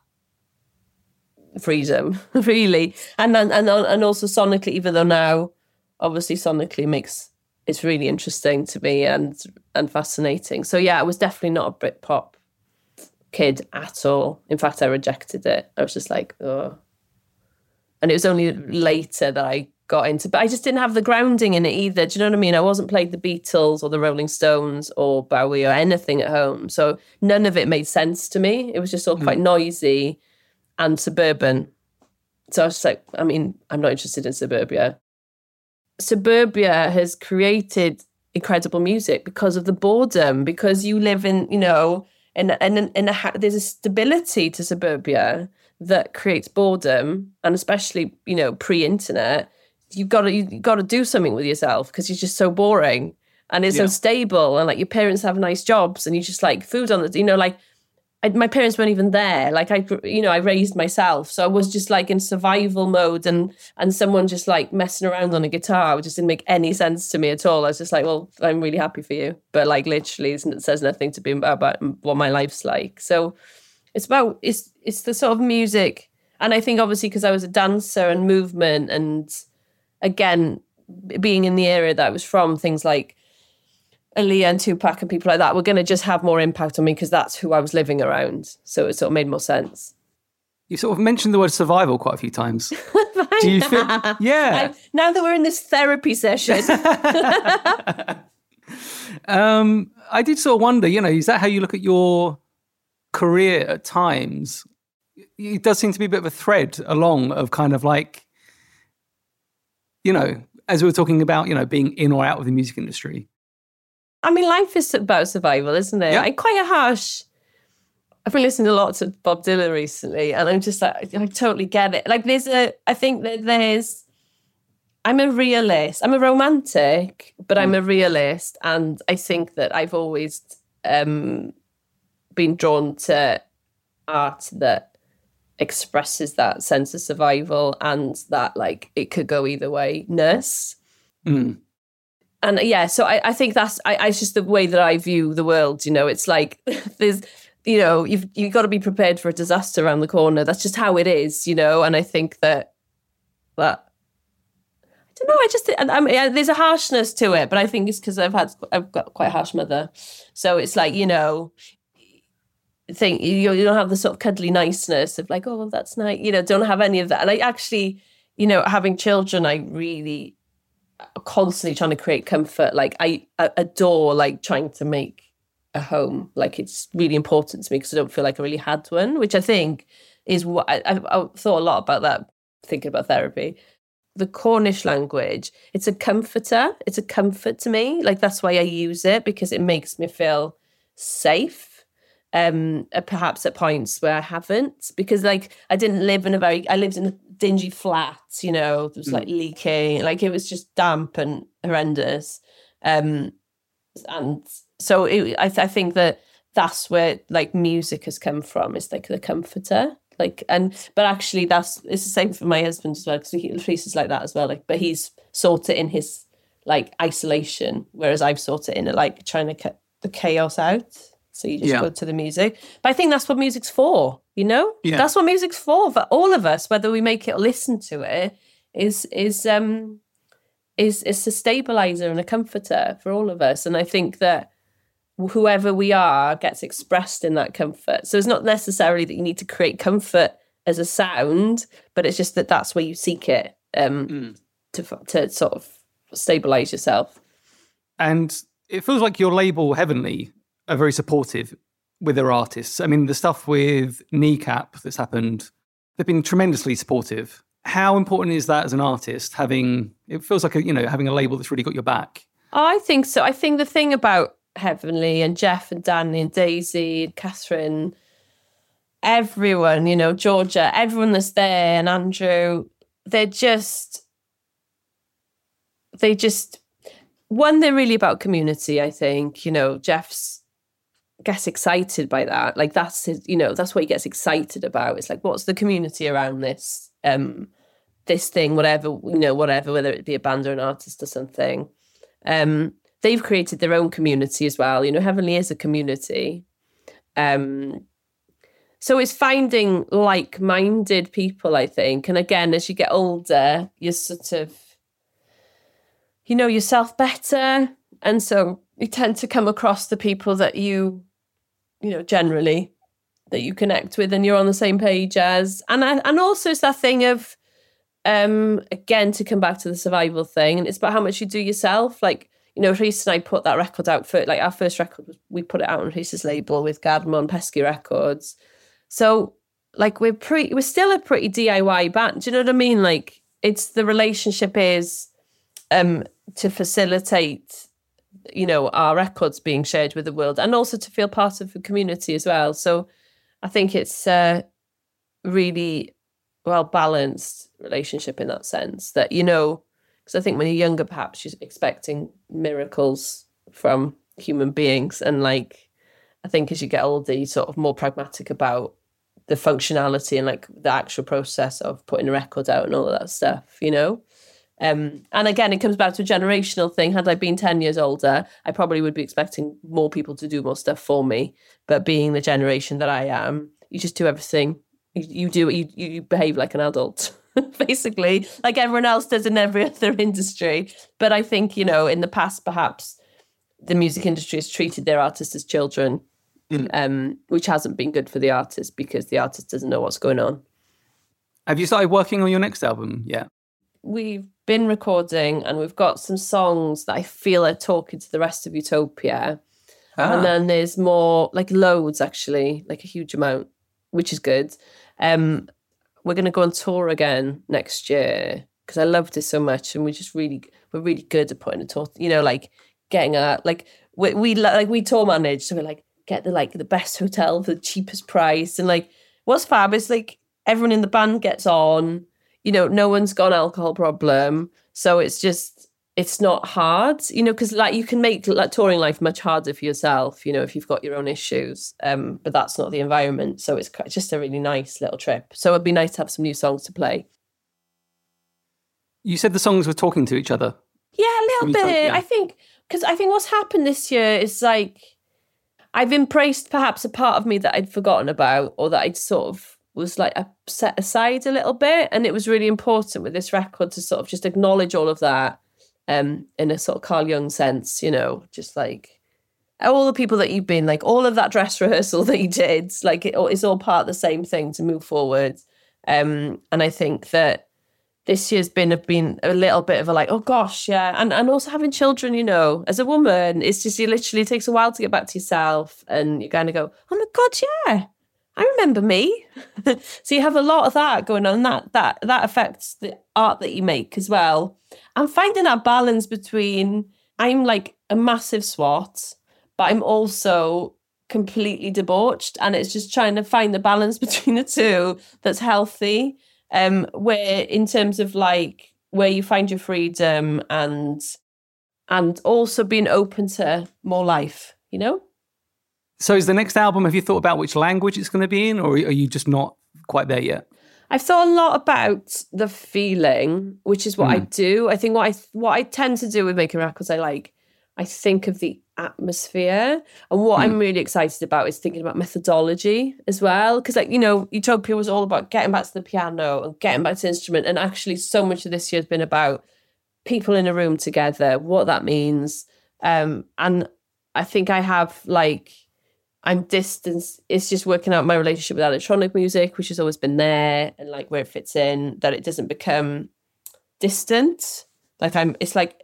freedom, really. And also sonically, even though now obviously sonically it's really interesting to me and fascinating. So yeah, I was definitely not a Britpop kid at all. In fact, I rejected it. I was just like, oh. And it was only later that I got into, but I just didn't have the grounding in it either. Do you know what I mean? I wasn't playing the Beatles or the Rolling Stones or Bowie or anything at home. So none of it made sense to me. It was just all quite noisy and suburban. So I was just like, I mean, I'm not interested in suburbia. Suburbia has created incredible music because of the boredom, because you live in, you know, there's a stability to suburbia that creates boredom, and especially, you know, pre-internet, you've got to do something with yourself because you're just so boring and it's unstable, and like your parents have nice jobs and you just like food on the, you know, like my parents weren't even there. Like I raised myself, so I was just like in survival mode, and someone just like messing around on a guitar, it just didn't make any sense to me at all. I was just like, well, I'm really happy for you, but like literally it says nothing to be about what my life's like. So it's the sort of music, and I think obviously because I was a dancer and movement, and again being in the area that I was from, things like Aaliyah and Tupac and people like that were going to just have more impact on me because that's who I was living around. So it sort of made more sense. You sort of mentioned the word survival quite a few times. Do you feel? Yeah. Now that we're in this therapy session. I did sort of wonder, you know, is that how you look at your career at times? It does seem to be a bit of a thread along of kind of like, you know, as we were talking about, you know, being in or out of the music industry. I mean, life is about survival, isn't it? Yeah. Quite a harsh. I've been listening a lot to Bob Dylan recently, and I'm just like, I totally get it. Like I'm a realist. I'm a romantic, but I'm a realist. And I think that I've always been drawn to art that expresses that sense of survival and that like it could go either way-ness. And yeah, so I think it's just the way that I view the world. You know, it's like there's, you know, you've got to be prepared for a disaster around the corner. That's just how it is, you know. And I think that I don't know. There's a harshness to it, but I think it's because I've got quite a harsh mother, so it's like, you know, think you don't have the sort of cuddly niceness of like, oh, that's nice, you know, don't have any of that. And I actually, you know, having children, I really constantly trying to create comfort. Like I adore like trying to make a home. Like it's really important to me because I don't feel like I really had one, which I think is what I've thought a lot about that, thinking about therapy. The Cornish language, it's a comforter. It's a comfort to me. Like that's why I use it, because it makes me feel safe. Perhaps at points where I haven't, because like I lived in a dingy flat, you know, it was like leaking, like it was just damp and horrendous. And so I think that that's where like music has come from. It's like the comforter, like, but actually it's the same for my husband as well, because Reese is like that as well. Like, but he's sought it in his like isolation, whereas I've sought it in like trying to cut the chaos out. So you just go to the music. Stabilizer. But I think that's what music's for, you know? Yeah. That's what music's for all of us, whether we make it or listen to it, is a stabilizer and a comforter for all of us. And I think that whoever we are gets expressed in that comfort. So it's not necessarily that you need to create comfort as a sound, but it's just that that's where you seek it to sort of stabilize yourself. And it feels like your label, Heavenly, are very supportive with their artists. I mean, the stuff with Kneecap that's happened, they've been tremendously supportive. How important is that as an artist, it feels like, having a label that's really got your back? Oh, I think so. I think the thing about Heavenly and Jeff and Danny and Daisy and Catherine, everyone, Georgia, everyone that's there, and Andrew, they're one, they're really about community, I think. Jeff's gets excited by that. Like that's his, that's what he gets excited about. It's like, what's the community around this this thing, whatever, whether it be a band or an artist or something. They've created their own community as well. Heavenly is a community. So it's finding like-minded people, I think. And again, as you get older, you're sort of, you know yourself better. And so you tend to come across the people that you generally, that you connect with and you're on the same page as. And also it's that thing of, again, to come back to the survival thing, and it's about how much you do yourself. Like, Rhys and I put that record out for, like, our first record, we put it out on Rhys's label with Gadmon Pesky Records. So, like, we're still a pretty DIY band. Do you know what I mean? Like, it's the relationship is to facilitate, our records being shared with the world, and also to feel part of the community as well. So I think it's a really well-balanced relationship in that sense that, because I think when you're younger, perhaps you're expecting miracles from human beings. And like, I think as you get older, you're sort of more pragmatic about the functionality and like the actual process of putting a record out and all of that stuff, And again, it comes back to a generational thing. Had I been 10 years older, I probably would be expecting more people to do more stuff for me. But being the generation that I am, you just do everything. You behave like an adult, basically, like everyone else does in every other industry. But I think, in the past, perhaps the music industry has treated their artists as children, which hasn't been good for the artist because the artist doesn't know what's going on. Have you started working on your next album yet? We've been recording and we've got some songs that I feel are talking to the rest of Utopia. And then there's more, like loads actually, like a huge amount, which is good. We're going to go on tour again next year because I loved it so much, and we're really good at putting a tour, like getting we tour manage, so we're like get the best hotel for the cheapest price, and like what's fab is like everyone in the band gets on, no one's got an alcohol problem, so it's not hard, because like you can make like touring life much harder for yourself, if you've got your own issues. But that's not the environment. So it's just a really nice little trip. So it'd be nice to have some new songs to play. You said the songs were talking to each other. Yeah, a little bit. Yeah. I think what's happened this year is like I've embraced perhaps a part of me that I'd forgotten about, or that I'd sort of was like set aside a little bit. And it was really important with this record to sort of just acknowledge all of that. In a sort of Carl Jung sense, just like all the people that you've been, like all of that dress rehearsal that you did, like it's all part of the same thing to move forward. And I think that this year's been a little bit of a like, oh gosh, yeah. And also having children, as a woman, it's just, it literally takes a while to get back to yourself, and you kind of go, oh my God, yeah, I remember me. So you have a lot of that going on. That affects the art that you make as well. I'm finding that balance between, I'm like a massive swat, but I'm also completely debauched. And it's just trying to find the balance between the two that's healthy. Where in terms of like where you find your freedom and also being open to more life, So is the next album, have you thought about which language it's going to be in, or are you just not quite there yet? I've thought a lot about the feeling, which is what I do. I think what I tend to do with making records, I think of the atmosphere. And what I'm really excited about is thinking about methodology as well. Because Utopia was all about getting back to the piano and getting back to the instrument. And actually so much of this year has been about people in a room together, what that means. And I think I have I'm distanced. It's just working out my relationship with electronic music, which has always been there, and like where it fits in, that it doesn't become distant. I'm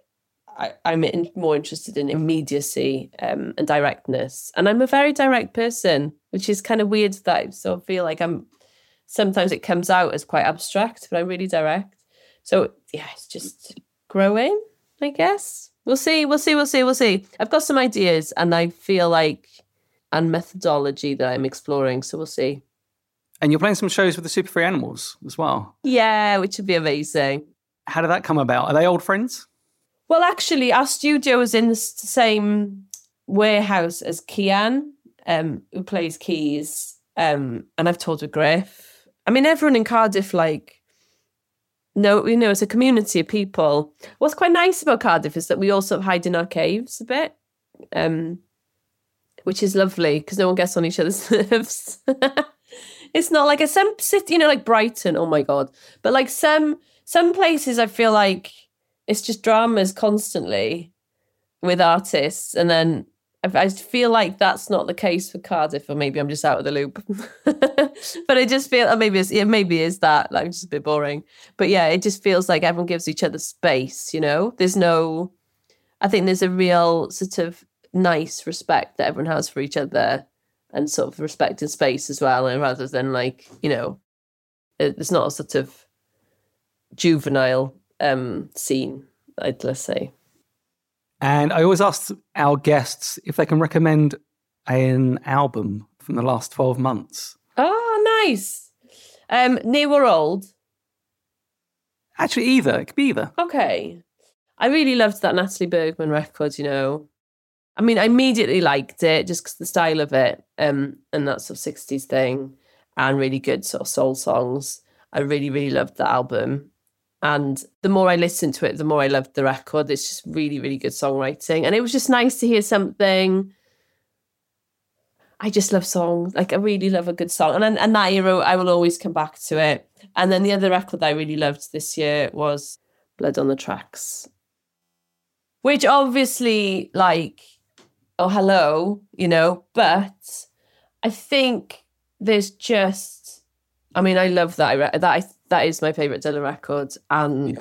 more interested in immediacy and directness. And I'm a very direct person, which is kind of weird that I sort of feel like sometimes it comes out as quite abstract, but I'm really direct. So yeah, it's just growing, I guess. We'll see. I've got some ideas, and I feel like, and methodology that I'm exploring. So we'll see. And you're playing some shows with the Super Free Animals as well. Yeah, which would be amazing. How did that come about? Are they old friends? Well, actually, our studio is in the same warehouse as Kian, who plays keys. And I've toured with Griff. I mean, everyone in Cardiff, it's a community of people. What's quite nice about Cardiff is that we all sort of hide in our caves a bit, which is lovely because no one gets on each other's nerves. It's not like some city, like Brighton, oh my God. But like some places I feel like it's just dramas constantly with artists. And then I feel like that's not the case for Cardiff, or maybe I'm just out of the loop. But I just feel, maybe is that, like, just a bit boring. But yeah, it just feels like everyone gives each other space, I think there's a real sort of nice respect that everyone has for each other and sort of respect in space as well. And rather than it's not a sort of juvenile scene, let's say. And I always ask our guests if they can recommend an album from the last 12 months. Oh, nice. New or old? Actually, either. It could be either. Okay. I really loved that Natalie Bergman record, I mean, I immediately liked it just because the style of it and that sort of 60s thing and really good sort of soul songs. I really, really loved that album. And the more I listened to it, the more I loved the record. It's just really, really good songwriting. And it was just nice to hear something. I just love songs. Like, I really love a good song. And that era, I will always come back to it. And then the other record that I really loved this year was Blood on the Tracks. Which obviously, oh, hello, but I think there's just, I mean, I love that. That is my favourite Dylan record, and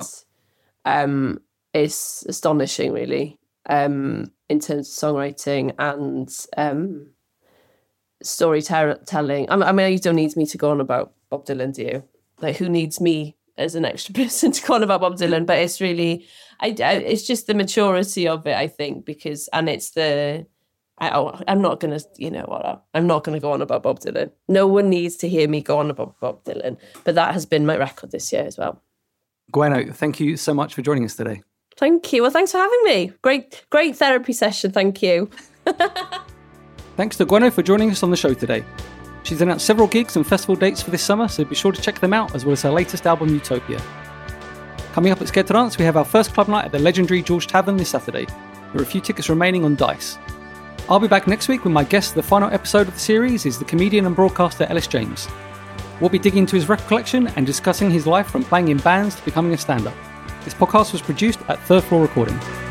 it's astonishing, really, in terms of songwriting and storytelling. I mean, you don't need me to go on about Bob Dylan, do you? Like, who needs me as an extra person to go on about Bob Dylan? But it's really, it's just the maturity of it, I think, and it's the. I'm not going to, I'm not going to go on about Bob Dylan. No one needs to hear me go on about Bob Dylan. But that has been my record this year as well. Gwenno, thank you so much for joining us today. Thank you. Well, thanks for having me. Great therapy session. Thank you. Thanks to Gwenno for joining us on the show today. She's announced several gigs and festival dates for this summer, so be sure to check them out, as well as her latest album, Utopia. Coming up at Scared to Dance, we have our first club night at the legendary George Tavern this Saturday. There are a few tickets remaining on Dice. I'll be back next week with my guest. The final episode of the series is the comedian and broadcaster Ellis James. We'll be digging into his record collection and discussing his life from playing in bands to becoming a stand-up. This podcast was produced at Third Floor Recording.